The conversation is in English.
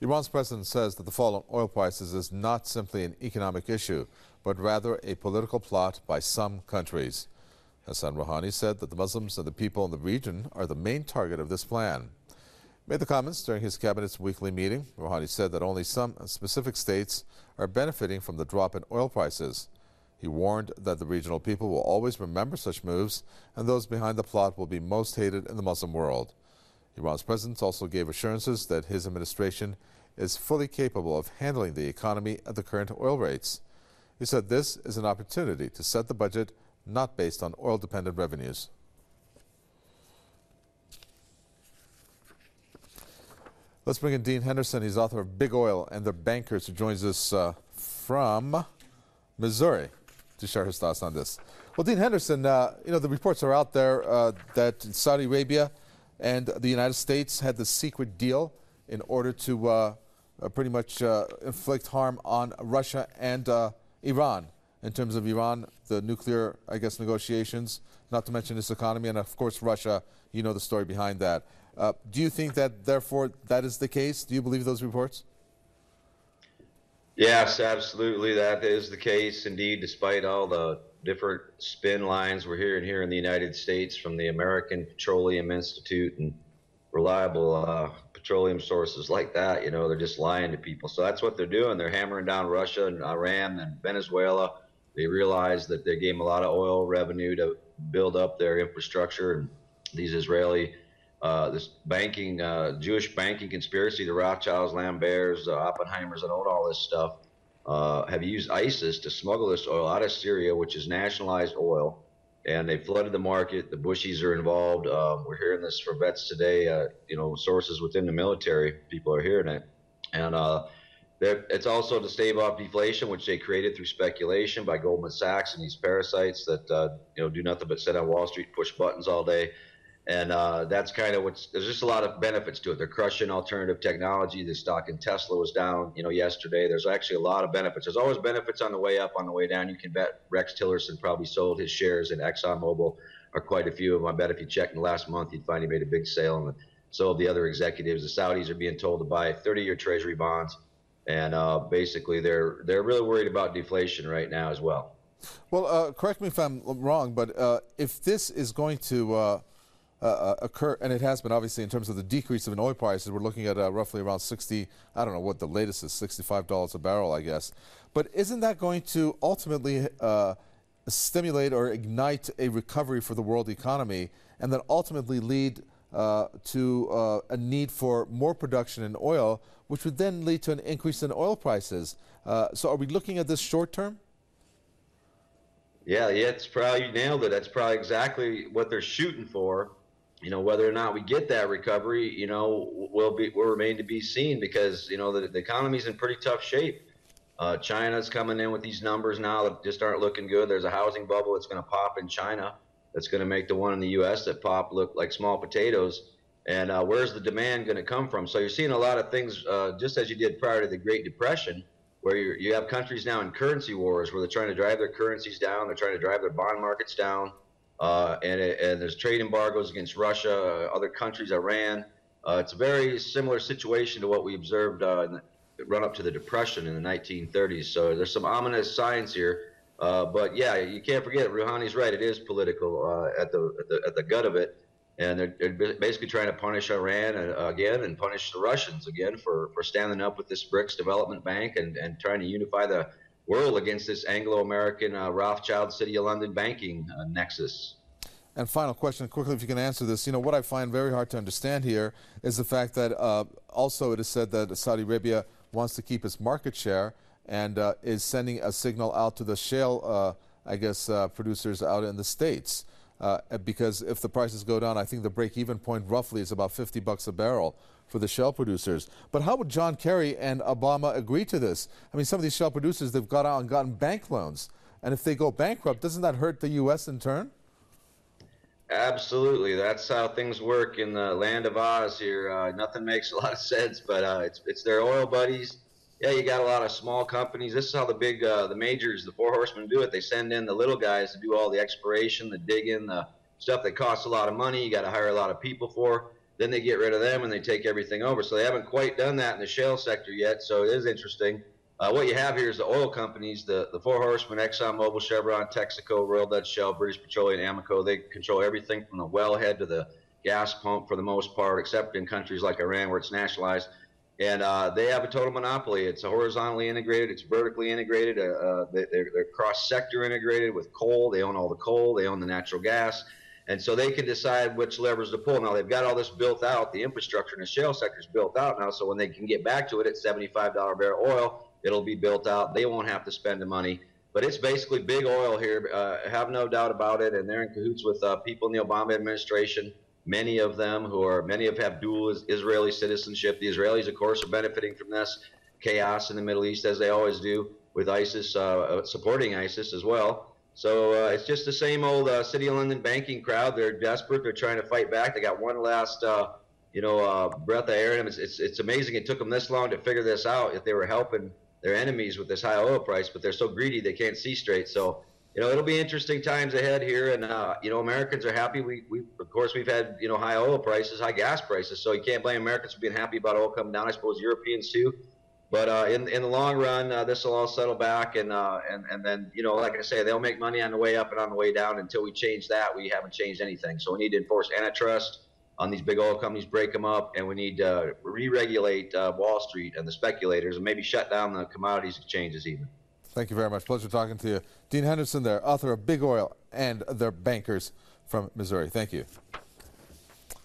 Iran's president says that the fall in oil prices is not simply an economic issue, but rather a political plot by some countries. Hassan Rouhani said that the Muslims and the people in the region are the main target of this plan. He made the comments during his cabinet's weekly meeting. Rouhani said that only some specific states are benefiting from the drop in oil prices. He warned that the regional people will always remember such moves, and those behind the plot will be most hated in the Muslim world. Iran's president also gave assurances that his administration is fully capable of handling the economy at the current oil rates. He said this is an opportunity to set the budget not based on oil-dependent revenues. Let's bring in Dean Henderson. He's author of Big Oil and Their Bankers, who joins us from Missouri to share his thoughts on this. Well, Dean Henderson, the reports are out there that Saudi Arabia and the United States had the secret deal in order to pretty much inflict harm on Russia and Iran, in terms of Iran, the nuclear, negotiations, not to mention its economy, and of course Russia. You know the story behind that. Do you think that, therefore, that is the case? Do you believe those reports? Yes, absolutely. That is the case, indeed, despite all the different spin lines we're hearing here in the United States from the American Petroleum Institute and reliable petroleum sources like that. They're just lying to people. So that's what they're doing. They're hammering down Russia and Iran and Venezuela. They realize that they gave them a lot of oil revenue to build up their infrastructure. And these Israeli, this banking, Jewish banking conspiracy, the Rothschilds, Lamberts, Oppenheimers that own all this stuff, have used ISIS to smuggle this oil out of Syria, which is nationalized oil. And they flooded the market. The Bushis are involved. We're hearing this from vets today. Sources within the military, people are hearing it. And it's also to stave off deflation, which they created through speculation by Goldman Sachs and these parasites that do nothing but sit on Wall Street, push buttons all day. And that's kind of there's just a lot of benefits to it. They're crushing alternative technology. The stock in Tesla was down, yesterday. There's actually a lot of benefits. There's always benefits on the way up, on the way down. You can bet Rex Tillerson probably sold his shares in ExxonMobil, or quite a few of them. I bet if you checked in the last month, you'd find he made a big sale. And so have the other executives. The Saudis are being told to buy 30-year Treasury bonds. And basically, they're really worried about deflation right now as well. Well, correct me if I'm wrong, but if this is going to occur, and it has been obviously in terms of the decrease of oil prices, we're looking at roughly around 60, I don't know what the latest is, $65 a barrel, I guess. But isn't that going to ultimately stimulate or ignite a recovery for the world economy, and then ultimately lead to a need for more production in oil, which would then lead to an increase in oil prices? So are we looking at this short term? Yeah, it's probably, you nailed it. That's probably exactly what they're shooting for. Whether or not we get that recovery, will remain to be seen, because, the economy's in pretty tough shape. China's coming in with these numbers now that just aren't looking good. There's a housing bubble that's going to pop in China that's going to make the one in the U.S. that pop look like small potatoes. And where's the demand going to come from? So you're seeing a lot of things, just as you did prior to the Great Depression, where you have countries now in currency wars where they're trying to drive their currencies down. They're trying to drive their bond markets down. And there's trade embargoes against Russia, other countries, Iran. It's a very similar situation to what we observed in the run up to the Depression in the 1930s. So there's some ominous signs here. But yeah, you can't forget, Rouhani's right. It is political at the gut of it. And they're basically trying to punish Iran again, and punish the Russians again for standing up with this BRICS development bank and trying to unify the world against this Anglo-American Rothschild City of London banking nexus. And final question, quickly, if you can answer this. What I find very hard to understand here is the fact that also it is said that Saudi Arabia wants to keep its market share and is sending a signal out to the shale, producers out in the States. Because if the prices go down, I think the break-even point roughly is about $50 a barrel for the shale producers. But how would John Kerry and Obama agree to this? I mean, some of these shale producers, they've got out and gotten bank loans. And if they go bankrupt, doesn't that hurt the U.S. in turn? Absolutely. That's how things work in the land of Oz here. Nothing makes a lot of sense, but it's their oil buddies. Yeah, you got a lot of small companies. This is how the big, the majors, the four horsemen do it. They send in the little guys to do all the exploration, the digging, the stuff that costs a lot of money. You got to hire a lot of people for. then they get rid of them and they take everything over. So they haven't quite done that in the shale sector yet. So it is interesting. What you have here is the oil companies, the four horsemen: ExxonMobil, Chevron, Texaco, Royal Dutch Shell, British Petroleum, Amoco. They control everything from the wellhead to the gas pump for the most part, except in countries like Iran where it's nationalized. And they have a total monopoly. It's horizontally integrated. It's vertically integrated. They're cross-sector integrated with coal. They own all the coal. They own the natural gas. And so they can decide which levers to pull. Now, they've got all this built out. The infrastructure in the shale sector is built out now. So when they can get back to it at $75 a barrel oil, it'll be built out. They won't have to spend the money. But it's basically big oil here. Have no doubt about it. And they're in cahoots with people in the Obama administration. Many of them have dual Israeli citizenship. The Israelis, of course, are benefiting from this chaos in the Middle East, as they always do, with ISIS, supporting ISIS as well. So it's just the same old City of London banking crowd. They're desperate. They're trying to fight back. They got one last, breath of air in them. It's amazing it took them this long to figure this out, if they were helping their enemies with this high oil price, but they're so greedy they can't see straight. So, it'll be interesting times ahead here, and Americans are happy. Of course we've had high oil prices, high gas prices, so you can't blame Americans for being happy about oil coming down. I suppose Europeans too, but in the long run, this will all settle back, and then like I say, they'll make money on the way up and on the way down. Until we change that, we haven't changed anything. So we need to enforce antitrust on these big oil companies, break them up, and we need to re-regulate Wall Street and the speculators, and maybe shut down the commodities exchanges even. Thank you very much. Pleasure talking to you. Dean Henderson there, author of Big Oil and Their Bankers from Missouri. Thank you.